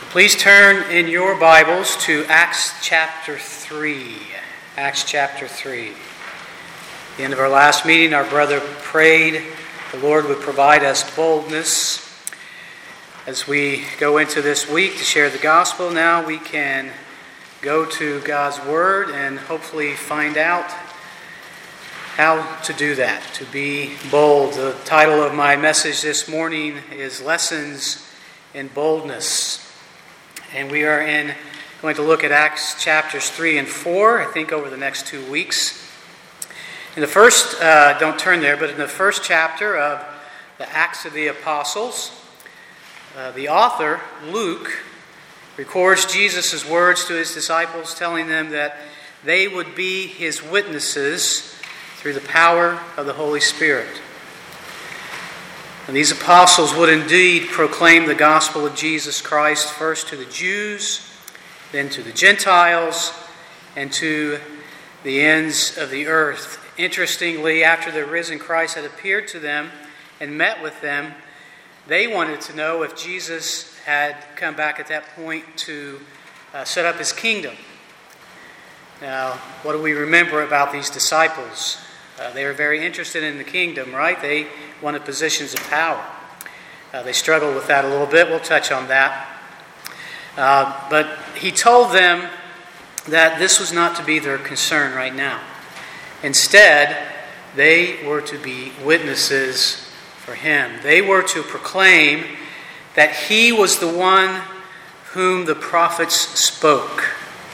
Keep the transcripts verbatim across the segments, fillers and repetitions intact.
Please turn in your Bibles to Acts chapter three. Acts chapter three. At the end of our last meeting, our brother prayed the Lord would provide us boldness as we go into this week to share the gospel. Now we can go to God's Word and hopefully find out how to do that, to be bold. The title of my message this morning is Lessons in Boldness. And we are in going to look at Acts chapters three and four, I think, over the next two weeks. In the first, uh, don't turn there, but in the first chapter of the Acts of the Apostles, uh, the author, Luke, records Jesus' words to his disciples, telling them that they would be his witnesses through the power of the Holy Spirit. And these apostles would indeed proclaim the gospel of Jesus Christ first to the Jews, then to the Gentiles, and to the ends of the earth. Interestingly, after the risen Christ had appeared to them and met with them, they wanted to know if Jesus had come back at that point to uh, set up his kingdom. Now, what do we remember about these disciples? Uh, they were very interested in the kingdom, right? They wanted positions of power. Uh, they struggled with that a little bit. We'll touch on that. Uh, but he told them that this was not to be their concern right now. Instead, they were to be witnesses for him. They were to proclaim that he was the one whom the prophets spoke.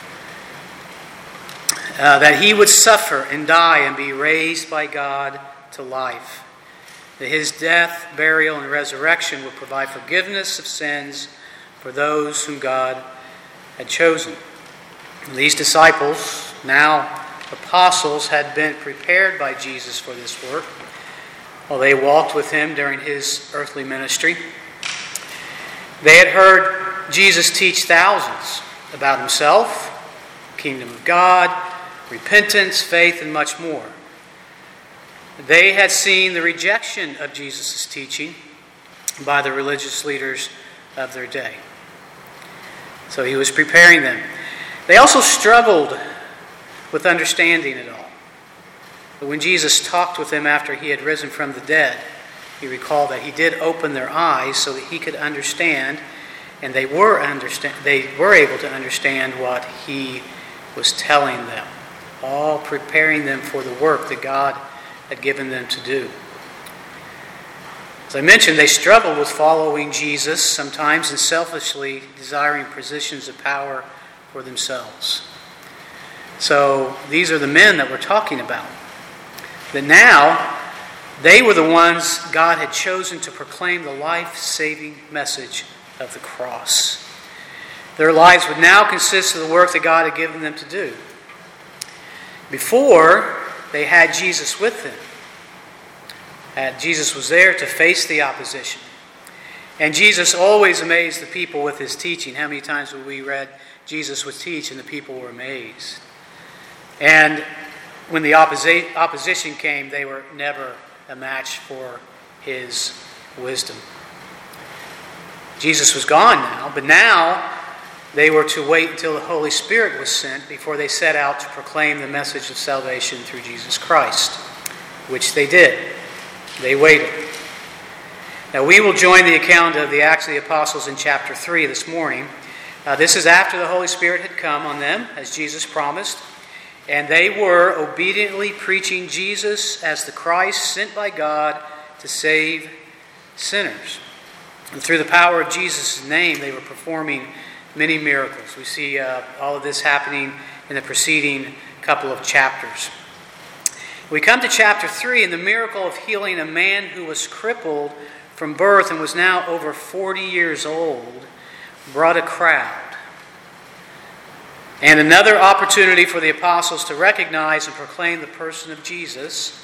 Uh, that he would suffer and die and be raised by God to life. That his death, burial, and resurrection would provide forgiveness of sins for those whom God had chosen. And these disciples, now apostles, had been prepared by Jesus for this work while they walked with him during his earthly ministry. They had heard Jesus teach thousands about himself, the kingdom of God, repentance, faith, and much more. They had seen the rejection of Jesus' teaching by the religious leaders of their day. So he was preparing them. They also struggled with understanding it all. But when Jesus talked with them after he had risen from the dead, you recall that he did open their eyes so that he could understand, and they were understand they were able to understand what he was telling them, all preparing them for the work that God had given them to do. As I mentioned, they struggled with following Jesus sometimes and selfishly desiring positions of power for themselves. So these are the men that we're talking about. That now they were the ones God had chosen to proclaim the life-saving message of the cross. Their lives would now consist of the work that God had given them to do. Before, they had Jesus with them. And Jesus was there to face the opposition. And Jesus always amazed the people with his teaching. How many times have we read Jesus would teach and the people were amazed? And when the opposi- opposition came, they were never a match for his wisdom. Jesus was gone now, but now they were to wait until the Holy Spirit was sent before they set out to proclaim the message of salvation through Jesus Christ, which they did. They waited. Now we will join the account of the Acts of the Apostles in chapter three this morning. Uh, this is after the Holy Spirit had come on them, as Jesus promised, and they were obediently preaching Jesus as the Christ sent by God to save sinners. And through the power of Jesus' name, they were performing many miracles. We see uh, all of this happening in the preceding couple of chapters. We come to chapter three, and the miracle of healing a man who was crippled from birth and was now over forty years old brought a crowd. And another opportunity for the apostles to recognize and proclaim the person of Jesus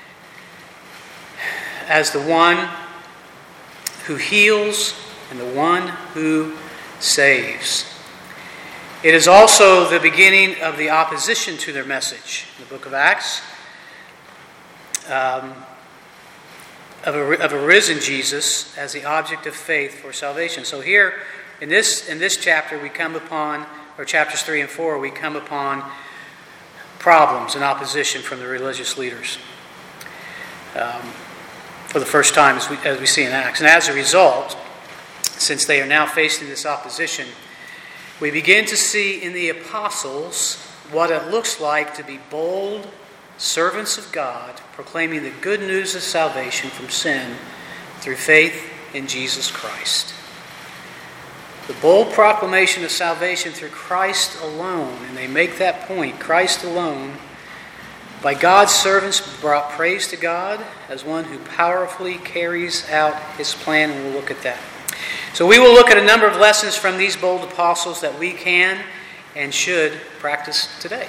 as the one who heals and the one who saves. It is also the beginning of the opposition to their message. In the book of Acts, um, of, a, of a risen Jesus as the object of faith for salvation. So here in this in this chapter we come upon, or chapters three and four, we come upon problems and opposition from the religious leaders um, for the first time, as we, as we see in Acts. And as a result, since they are now facing this opposition, we begin to see in the apostles what it looks like to be bold servants of God, proclaiming the good news of salvation from sin through faith in Jesus Christ. The bold proclamation of salvation through Christ alone, and they make that point, Christ alone, by God's servants brought praise to God as one who powerfully carries out his plan, and we'll look at that. So we will look at a number of lessons from these bold apostles that we can and should practice today.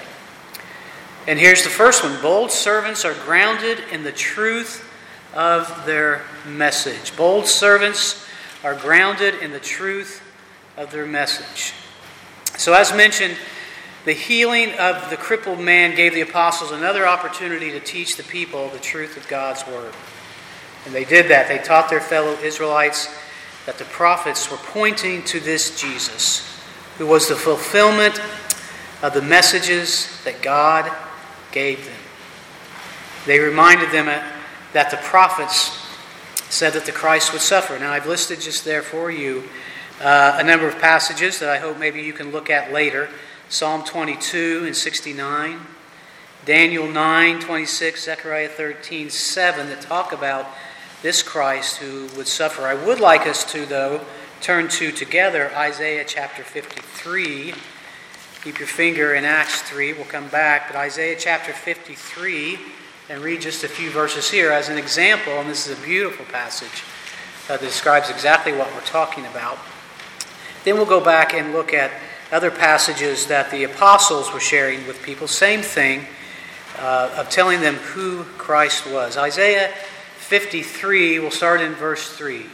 And here's the first one. Bold servants are grounded in the truth of their message. Bold servants are grounded in the truth of their message. So as mentioned, the healing of the crippled man gave the apostles another opportunity to teach the people the truth of God's word. And they did that. They taught their fellow Israelites that the prophets were pointing to this Jesus, who was the fulfillment of the messages that God gave them. They reminded them that the prophets said that the Christ would suffer. Now, I've listed just there for you uh, a number of passages that I hope maybe you can look at later. Psalm twenty-two and sixty-nine, Daniel nine, twenty-six, Zechariah thirteen, seven, that talk about this Christ who would suffer. I would like us to, though, turn to together Isaiah chapter fifty-three. Keep your finger in Acts three. We'll come back. But Isaiah chapter fifty-three, and read just a few verses here as an example. And this is a beautiful passage uh, that describes exactly what we're talking about. Then we'll go back and look at other passages that the apostles were sharing with people. Same thing, uh, of telling them who Christ was. Isaiah fifty-three, we'll start in verse three.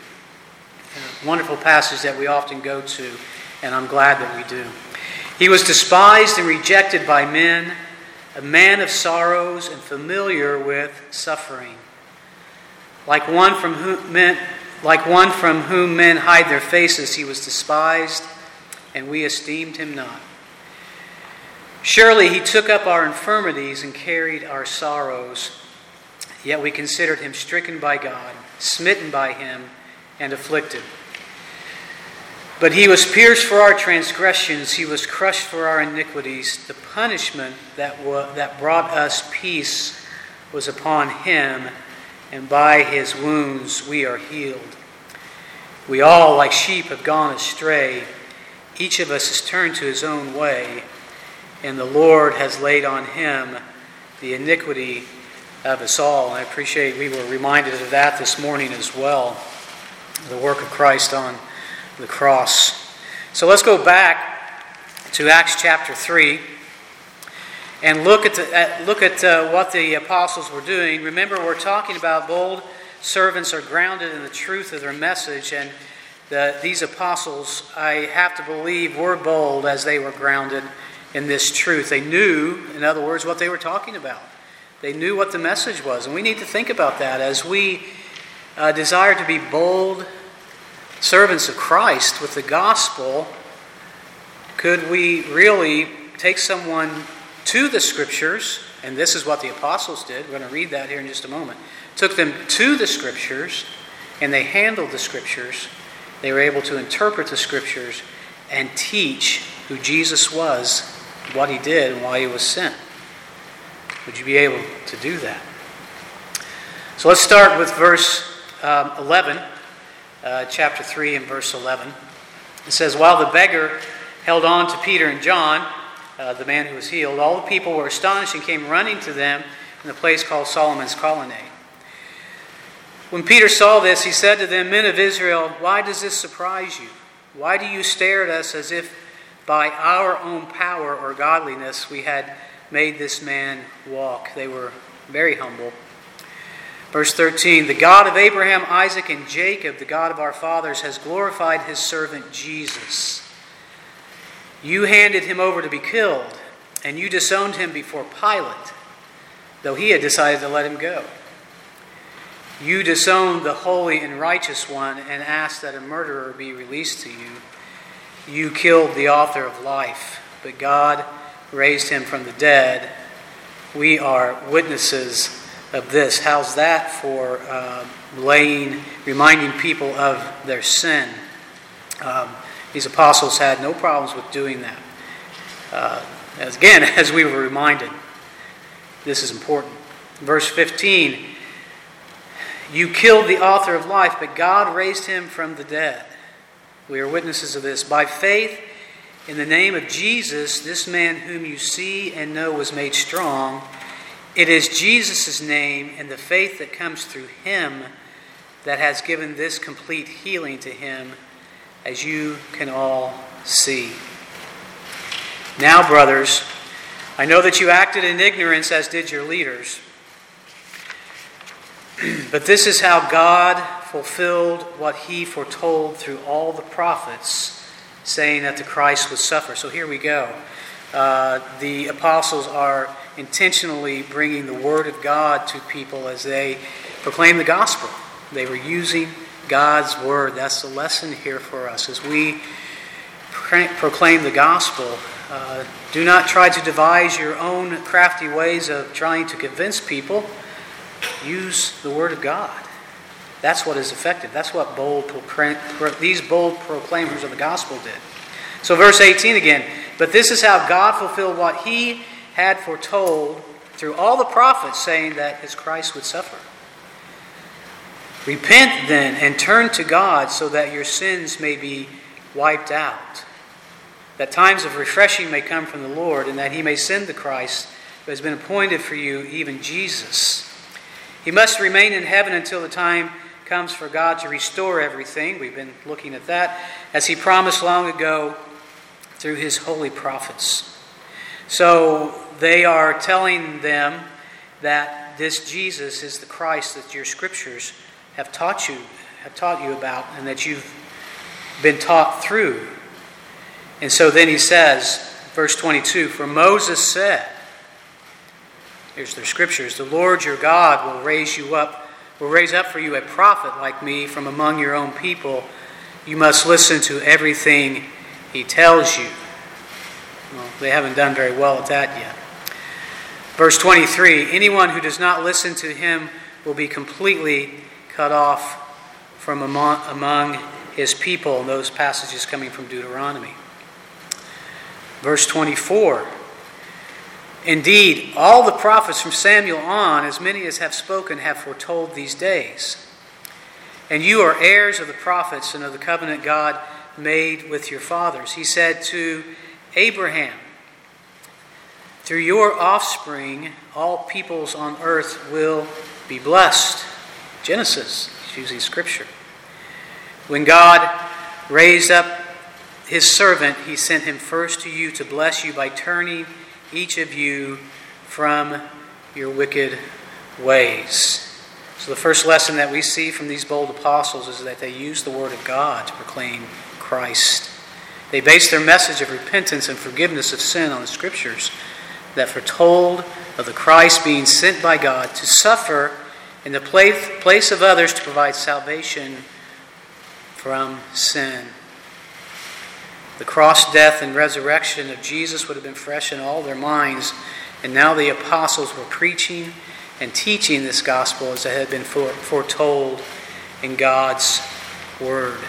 A wonderful passage that we often go to, and I'm glad that we do. He was despised and rejected by men, a man of sorrows and familiar with suffering. Like one from whom men, like one from whom men hide their faces, he was despised, and we esteemed him not. Surely he took up our infirmities and carried our sorrows. Yet we considered him stricken by God, smitten by him, and afflicted. But he was pierced for our transgressions, he was crushed for our iniquities. The punishment that wa- that brought us peace was upon him, and by his wounds we are healed. We all, like sheep, have gone astray. Each of us has turned to his own way, and the Lord has laid on him the iniquity of us all. And I appreciate we were reminded of that this morning as well, the work of Christ on the cross. So let's go back to Acts chapter three and look at the, at, look at uh, what the apostles were doing. Remember, we're talking about bold servants are grounded in the truth of their message, and the, these apostles, I have to believe, were bold as they were grounded in this truth. They knew, in other words, what they were talking about. They knew what the message was, and we need to think about that as we uh, desire to be bold servants of Christ with the gospel. Could we really take someone to the Scriptures, and this is what the apostles did, we're going to read that here in just a moment, took them to the Scriptures, and they handled the Scriptures. They were able to interpret the Scriptures and teach who Jesus was, what he did, and why he was sent. Would you be able to do that? So let's start with verse um, eleven, uh, chapter three and verse eleven. It says, "While the beggar held on to Peter and John, uh, the man who was healed, all the people were astonished and came running to them in the place called Solomon's Colonnade. When Peter saw this, he said to them, 'Men of Israel, why does this surprise you? Why do you stare at us as if by our own power or godliness we had made this man walk?'" They were very humble. Verse thirteen, "The God of Abraham, Isaac, and Jacob, the God of our fathers, has glorified his servant Jesus. You handed him over to be killed, and you disowned him before Pilate, though he had decided to let him go. You disowned the holy and righteous one and asked that a murderer be released to you. you killed the author of life, but God raised him from the dead. We are witnesses of this. How's that for uh, laying, reminding people of their sin? Um, these apostles had no problems with doing that. Uh, as again, as we were reminded, this is important. Verse fifteen, you killed the author of life, but God raised him from the dead. We are witnesses of this. By faith in the name of Jesus, this man whom you see and know was made strong. It is Jesus' name and the faith that comes through him that has given this complete healing to him, as you can all see. Now, brothers, I know that you acted in ignorance, as did your leaders. But this is how God fulfilled what he foretold through all the prophets, saying that the Christ would suffer. So here we go. Uh, the apostles are intentionally bringing the word of God to people as they proclaim the gospel. They were using God's word. That's the lesson here for us. As we proclaim the gospel, uh, do not try to devise your own crafty ways of trying to convince people. Use the word of God. That's what is effective. That's what bold proclaim, these bold proclaimers of the gospel did. So verse eighteen again. But this is how God fulfilled what he had foretold through all the prophets, saying that his Christ would suffer. Repent then and turn to God so that your sins may be wiped out, that times of refreshing may come from the Lord, and that he may send the Christ who has been appointed for you, even Jesus. He must remain in heaven until the time comes for God to restore everything. We've been looking at that, as he promised long ago through his holy prophets. So they are telling them that this Jesus is the Christ that your scriptures have taught you, have taught you about, and that you've been taught through. And so then he says, verse twenty-two, for Moses said, here's their scriptures, the Lord your God will raise you up, will raise up for you a prophet like me from among your own people. You must listen to everything he tells you. Well, they haven't done very well at that yet. Verse twenty-three, anyone who does not listen to him will be completely cut off from among, among his people. And those passages coming from Deuteronomy. Verse twenty-four, indeed, all the prophets from Samuel on, as many as have spoken, have foretold these days. And you are heirs of the prophets and of the covenant God made with your fathers. He said to Abraham, through your offspring, all peoples on earth will be blessed. Genesis, using scripture. When God raised up his servant, he sent him first to you to bless you by turning each of you from your wicked ways. So the first lesson that we see from these bold apostles is that they used the word of God to proclaim Christ. They based their message of repentance and forgiveness of sin on the scriptures that foretold of the Christ being sent by God to suffer in the place of others to provide salvation from sin. The cross, death, and resurrection of Jesus would have been fresh in all their minds, and now the apostles were preaching and teaching this gospel as it had been foretold in God's word.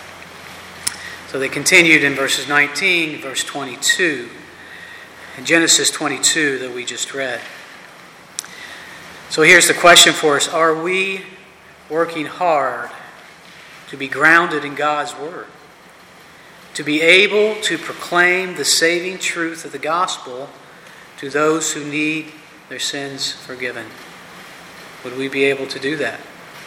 So they continued in verses nineteen, verse twenty-two, in Genesis twenty-two that we just read. So here's the question for us. Are we working hard to be grounded in God's word? To be able to proclaim the saving truth of the gospel to those who need their sins forgiven? Would we be able to do that?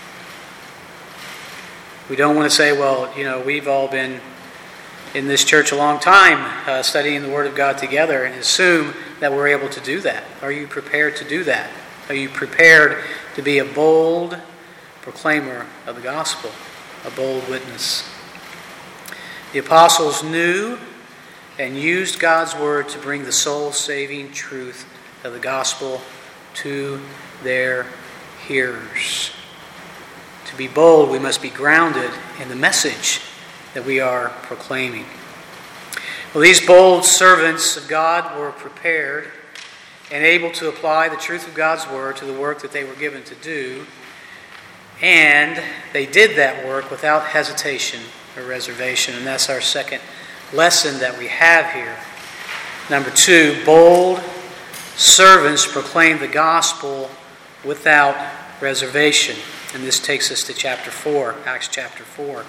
We don't want to say, well, you know, we've all been in this church a long time uh, studying the Word of God together and assume that we're able to do that. Are you prepared to do that? Are you prepared to be a bold proclaimer of the gospel, a bold witness? The apostles knew and used God's word to bring the soul-saving truth of the gospel to their hearers. To be bold, we must be grounded in the message that we are proclaiming. Well, these bold servants of God were prepared and able to apply the truth of God's word to the work that they were given to do. And they did that work without hesitation or reservation. And that's our second lesson that we have here. Number two, bold servants proclaim the gospel without reservation. And this takes us to chapter four, Acts chapter four.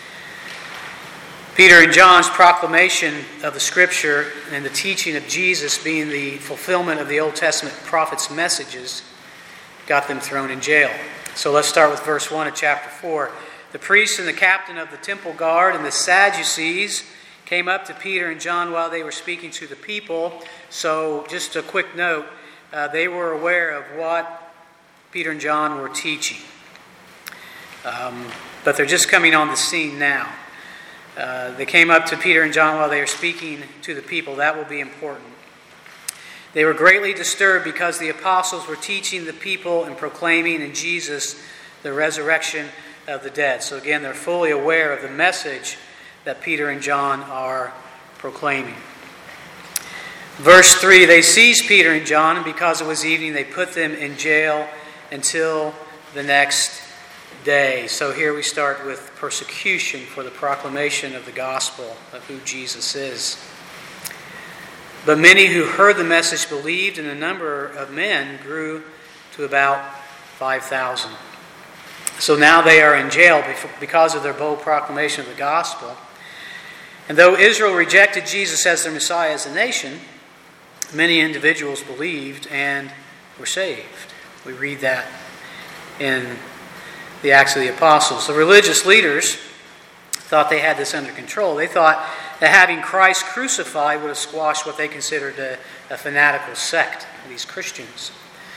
Peter and John's proclamation of the Scripture and the teaching of Jesus being the fulfillment of the Old Testament prophets' messages got them thrown in jail. So let's start with verse one of chapter four. The priests and the captain of the temple guard and the Sadducees came up to Peter and John while they were speaking to the people. So just a quick note, uh, they were aware of what Peter and John were teaching. Um, but they're just coming on the scene now. Uh, they came up to Peter and John while they were speaking to the people. That will be important. They were greatly disturbed because the apostles were teaching the people and proclaiming in Jesus the resurrection of the dead. So again, they're fully aware of the message that Peter and John are proclaiming. Verse three, they seized Peter and John, and because it was evening, they put them in jail until the next day. So here we start with persecution for the proclamation of the gospel of who Jesus is. But many who heard the message believed, and the number of men grew to about five thousand. So now they are in jail because of their bold proclamation of the gospel. And though Israel rejected Jesus as their Messiah as a nation, many individuals believed and were saved. We read that in the Acts of the Apostles. The religious leaders thought they had this under control. They thought that having Christ crucified would have squashed what they considered a, a fanatical sect, these Christians.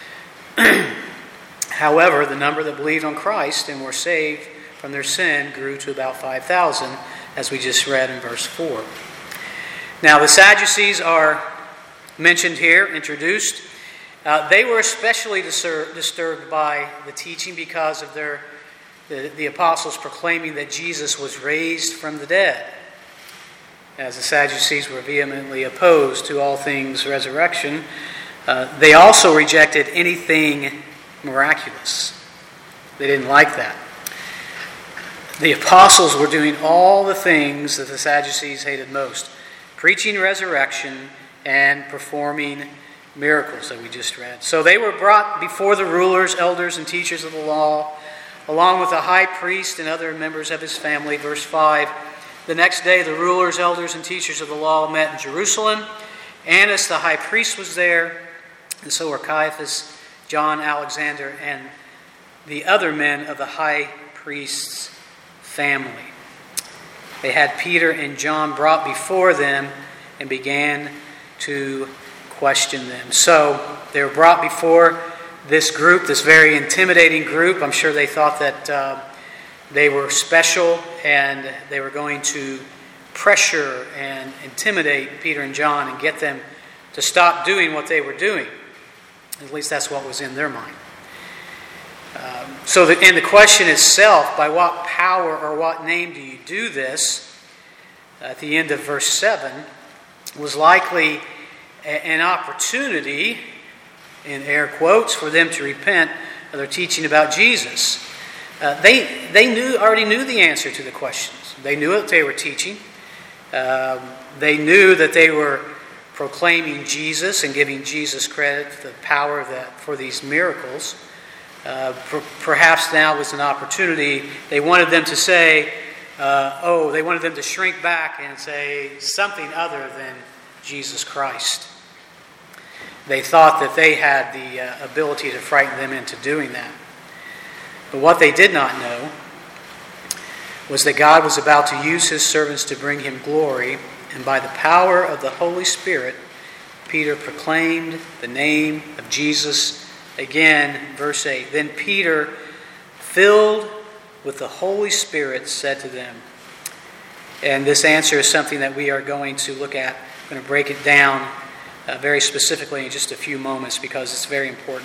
However, the number that believed on Christ and were saved from their sin grew to about five thousand, as we just read in verse four. Now, the Sadducees are mentioned here, introduced. Uh, they were especially disur- disturbed by the teaching because of their the, the apostles proclaiming that Jesus was raised from the dead. As the Sadducees were vehemently opposed to all things resurrection, uh, they also rejected anything miraculous. They didn't like that. The apostles were doing all the things that the Sadducees hated most, preaching resurrection and performing miracles that we just read. So they were brought before the rulers, elders, and teachers of the law, along with the high priest and other members of his family. Verse five, the next day the rulers, elders, and teachers of the law met in Jerusalem. Annas the high priest was there, and so were Caiaphas, John, Alexander, and the other men of the high priest's family. They had Peter and John brought before them and began to question them. So they were brought before this group, this very intimidating group. I'm sure they thought that uh, they were special and they were going to pressure and intimidate Peter and John and get them to stop doing what they were doing. At least that's what was in their mind. Um, so, the, and the question itself, by what power or what name do you do this? At the end of verse seven, was likely a, an opportunity, in air quotes, for them to repent of their teaching about Jesus. Uh, they they knew already knew the answer to the questions. They knew what they were teaching. Um, they knew that they were proclaiming Jesus and giving Jesus credit for the power of that for these miracles. Uh, per, perhaps now was an opportunity. They wanted them to say, uh, oh, they wanted them to shrink back and say something other than Jesus Christ. They thought that they had the uh, ability to frighten them into doing that. But what they did not know was that God was about to use his servants to bring him glory, and by the power of the Holy Spirit, Peter proclaimed the name of Jesus. Again, verse eight, then Peter, filled with the Holy Spirit, said to them, and this answer is something that we are going to look at. I'm going to break it down uh, very specifically in just a few moments because it's very important.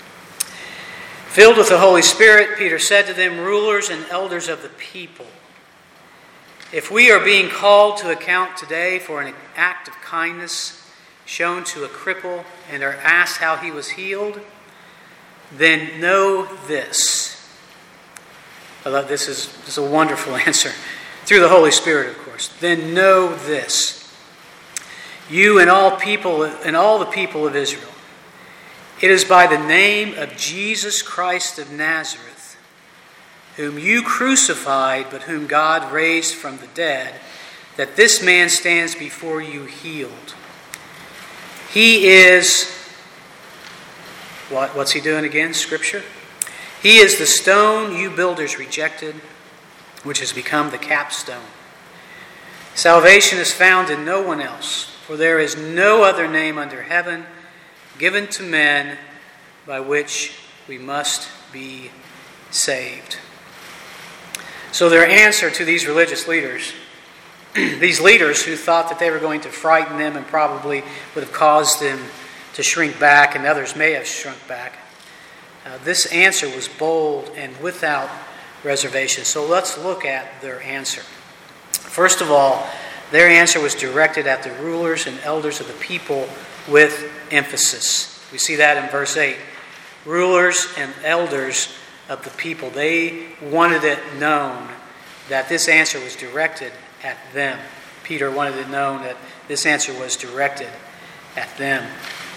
Filled with the Holy Spirit, Peter said to them, rulers and elders of the people, If we are being called to account today for an act of kindness shown to a cripple and are asked how he was healed, then know this. I love this is, this is a wonderful answer. Through the Holy Spirit, of course. Then know this. You and all people and all the people of Israel. It is by the name of Jesus Christ of Nazareth, whom you crucified, but whom God raised from the dead, that this man stands before you healed. He is, what, what's he doing again? Scripture? He is the stone you builders rejected, which has become the capstone. Salvation is found in no one else, for there is no other name under heaven given to men by which we must be saved. So their answer to these religious leaders, these leaders who thought that they were going to frighten them and probably would have caused them to shrink back, and others may have shrunk back, uh, this answer was bold and without reservation. So let's look at their answer. First of all, their answer was directed at the rulers and elders of the people with emphasis. We see that in verse eight. Rulers and elders of the people. They wanted it known that this answer was directed at them. Peter wanted it known that this answer was directed at them,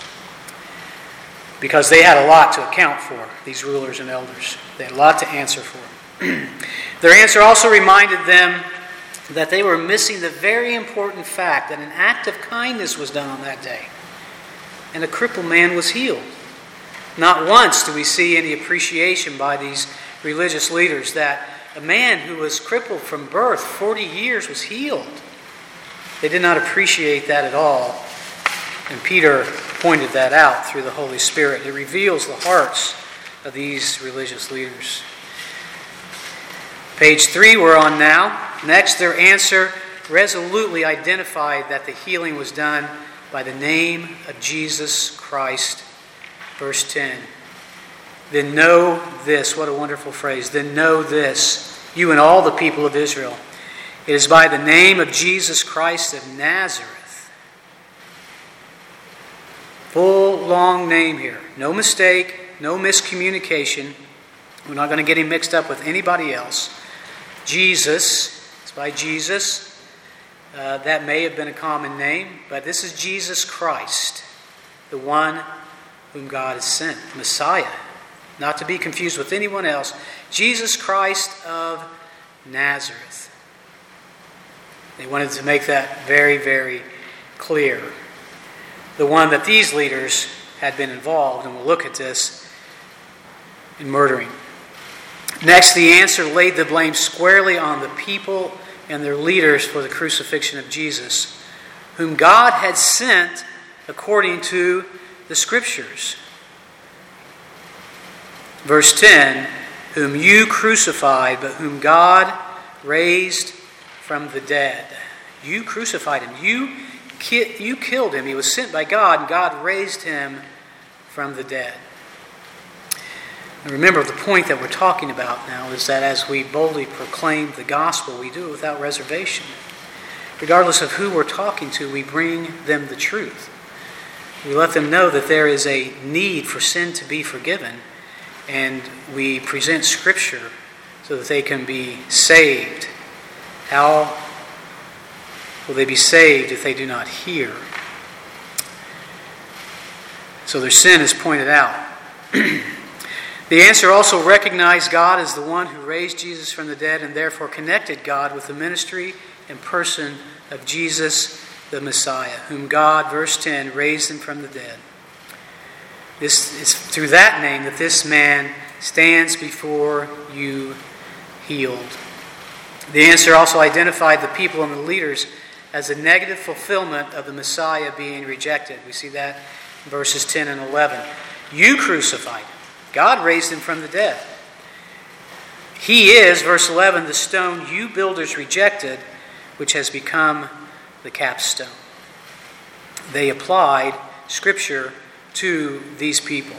because they had a lot to account for, these rulers and elders. They had a lot to answer for. Their answer also reminded them that they were missing the very important fact that an act of kindness was done on that day, and a crippled man was healed. Not once do we see any appreciation by these religious leaders that a man who was crippled from birth, forty years, was healed. They did not appreciate that at all, and Peter pointed that out through the Holy Spirit. It reveals the hearts of these religious leaders. Page three we're on now. Next, their answer resolutely identified that the healing was done by the name of Jesus Christ. Verse ten. Then know this. What a wonderful phrase. Then know this, you and all the people of Israel. It is by the name of Jesus Christ of Nazareth. Full, long name here. No mistake, no miscommunication. We're not going to get him mixed up with anybody else. Jesus. It's by Jesus. Uh, that may have been a common name, but this is Jesus Christ, the one whom God has sent, Messiah, not to be confused with anyone else. Jesus Christ of Nazareth. They wanted to make that very, very clear. The one that these leaders had been involved, and we'll look at this, in murdering. Next, the answer laid the blame squarely on the people and their leaders for the crucifixion of Jesus, whom God had sent according to the Scriptures. Verse ten, whom you crucified, but whom God raised from the dead. You crucified him. You, ki- you killed him. He was sent by God, and God raised him from the dead. And remember, the point that we're talking about now is that as we boldly proclaim the gospel, we do it without reservation. Regardless of who we're talking to, we bring them the truth. We let them know that there is a need for sin to be forgiven, and we present Scripture so that they can be saved. How will they be saved if they do not hear? So their sin is pointed out. The answer also recognized God as the one who raised Jesus from the dead, and therefore connected God with the ministry and person of Jesus the Messiah, whom God, verse ten, raised him from the dead. This is through that name that this man stands before you healed. The answer also identified the people and the leaders as a negative fulfillment of the Messiah being rejected. We see that in verses ten and eleven. You crucified him. God raised him from the dead. He is, verse eleven, the stone you builders rejected, which has become the capstone. They applied Scripture to these people.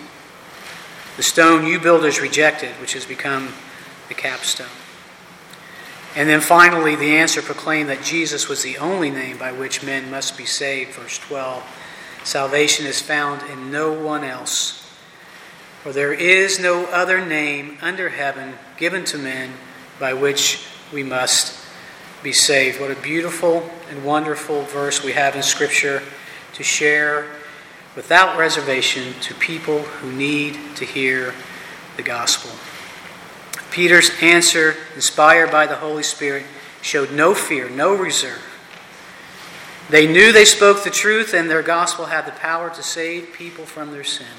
The stone you builders rejected, which has become the capstone. And then finally, the answer proclaimed that Jesus was the only name by which men must be saved. Verse twelve, salvation is found in no one else, for there is no other name under heaven given to men by which we must be saved. What a beautiful and wonderful verse we have in Scripture to share without reservation to people who need to hear the gospel. Peter's answer, inspired by the Holy Spirit, showed no fear, no reserve. They knew they spoke the truth, and their gospel had the power to save people from their sin.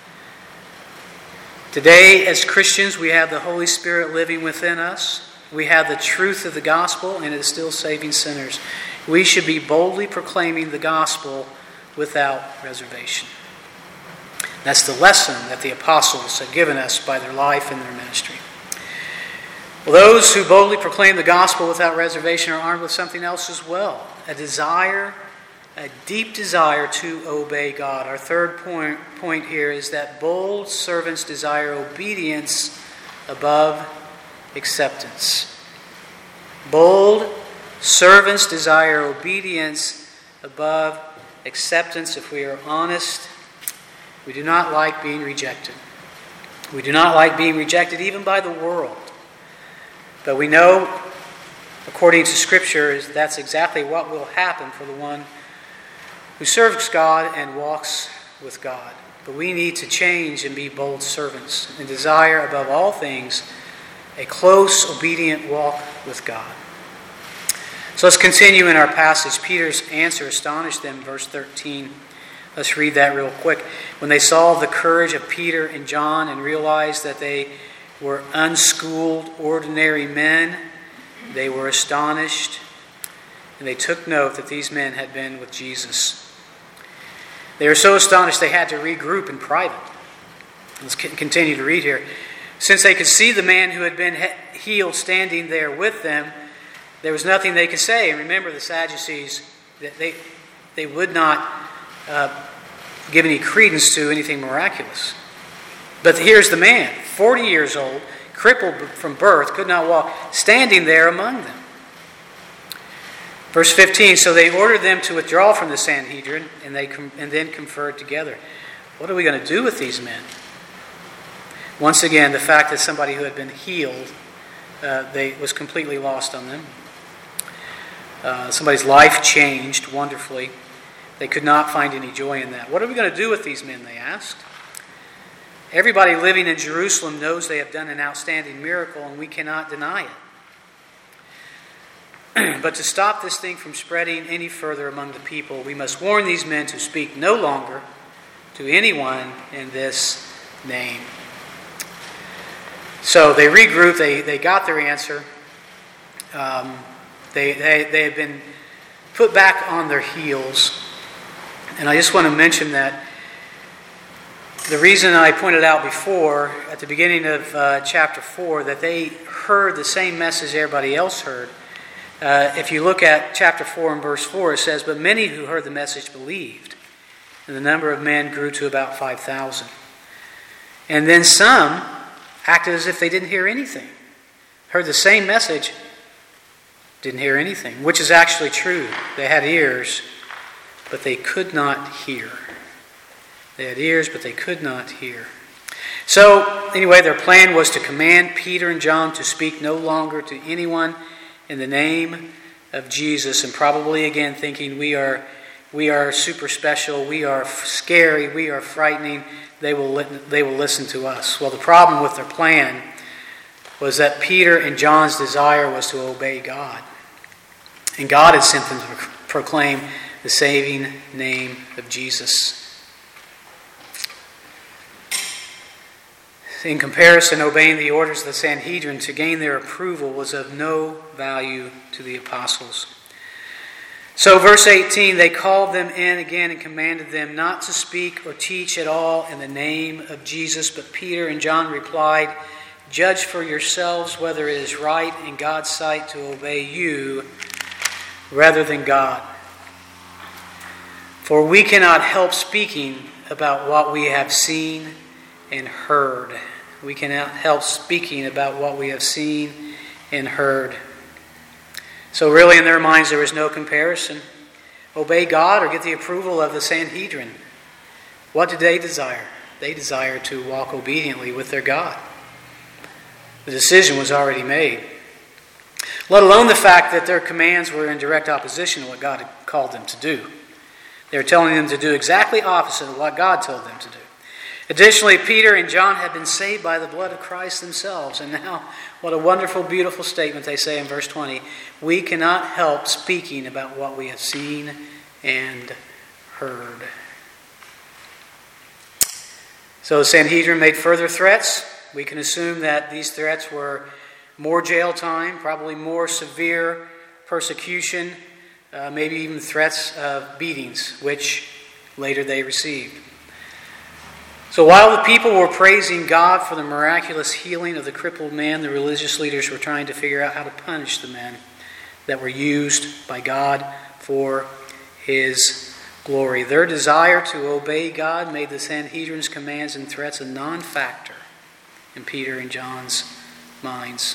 Today, as Christians, we have the Holy Spirit living within us. We have the truth of the gospel, and it is still saving sinners. We should be boldly proclaiming the gospel without reservation. That's the lesson that the apostles have given us by their life and their ministry. Well, those who boldly proclaim the gospel without reservation are armed with something else as well. A desire, a deep desire to obey God. Our third point, point here is that bold servants desire obedience above acceptance. Bold servants desire obedience above acceptance. If we are honest, we do not like being rejected. We do not like being rejected even by the world. But we know, according to Scripture, is that's exactly what will happen for the one who serves God and walks with God. But we need to change and be bold servants and desire above all things a close, obedient walk with God. So let's continue in our passage. Peter's answer astonished them, verse thirteen. Let's read that real quick. When they saw the courage of Peter and John and realized that they were unschooled, ordinary men, they were astonished, and they took note that these men had been with Jesus. They were so astonished they had to regroup in private. Let's continue to read here. Since they could see the man who had been healed standing there with them, there was nothing they could say. And remember, the Sadducees, they, they would not uh, give any credence to anything miraculous. But here's the man, forty years old, crippled from birth, could not walk, standing there among them. Verse fifteen, so they ordered them to withdraw from the Sanhedrin, and they com- and then conferred together. What are we going to do with these men? Once again, the fact that somebody who had been healed uh, they was completely lost on them. Uh, somebody's life changed wonderfully. They could not find any joy in that. What are we going to do with these men, they asked. Everybody living in Jerusalem knows they have done an outstanding miracle, and we cannot deny it. But to stop this thing from spreading any further among the people, we must warn these men to speak no longer to anyone in this name. So they regrouped, they, they got their answer. Um, they, they, they had been put back on their heels. And I just want to mention that the reason I pointed out before, at the beginning of uh, chapter four, that they heard the same message everybody else heard. Uh, if you look at chapter four and verse four, it says, but many who heard the message believed, and the number of men grew to about five thousand. And then some acted as if they didn't hear anything. Heard the same message, didn't hear anything, which is actually true. They had ears, but they could not hear. They had ears, but they could not hear. So, anyway, their plan was to command Peter and John to speak no longer to anyone in the name of Jesus, and probably again thinking we are we are super special, we are scary, we are frightening, they will they will listen to us. Well, the problem with their plan was that Peter and John's desire was to obey God. And God had sent them to proclaim the saving name of Jesus. In comparison, obeying the orders of the Sanhedrin to gain their approval was of no value to the apostles. So verse eighteen, they called them in again and commanded them not to speak or teach at all in the name of Jesus. But Peter and John replied, judge for yourselves whether it is right in God's sight to obey you rather than God. For we cannot help speaking about what we have seen and heard. We cannot help speaking about what we have seen and heard. So really in their minds there was no comparison. Obey God or get the approval of the Sanhedrin. What did they desire? They desired to walk obediently with their God. The decision was already made. Let alone the fact that their commands were in direct opposition to what God had called them to do. They were telling them to do exactly opposite of what God told them to do. Additionally, Peter and John had been saved by the blood of Christ themselves. And now, what a wonderful, beautiful statement they say in verse twenty. We cannot help speaking about what we have seen and heard. So the Sanhedrin made further threats. We can assume that these threats were more jail time, probably more severe persecution, uh, maybe even threats of beatings, which later they received. So while the people were praising God for the miraculous healing of the crippled man, the religious leaders were trying to figure out how to punish the men that were used by God for His glory. Their desire to obey God made the Sanhedrin's commands and threats a non-factor in Peter and John's minds.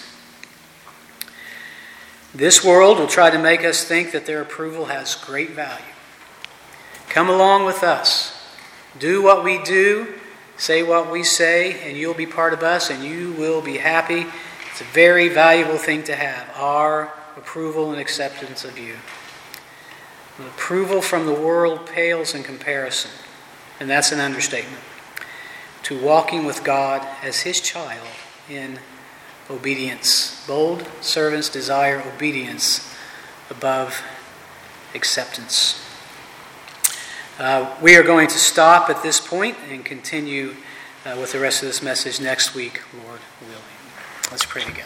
This world will try to make us think that their approval has great value. Come along with us. Do what we do. Say what we say, and you'll be part of us, and you will be happy. It's a very valuable thing to have, our approval and acceptance of you. The approval from the world pales in comparison, and that's an understatement, to walking with God as His child in obedience. Bold servants desire obedience above acceptance. Uh, we are going to stop at this point and continue uh, with the rest of this message next week, Lord willing. Let's pray together.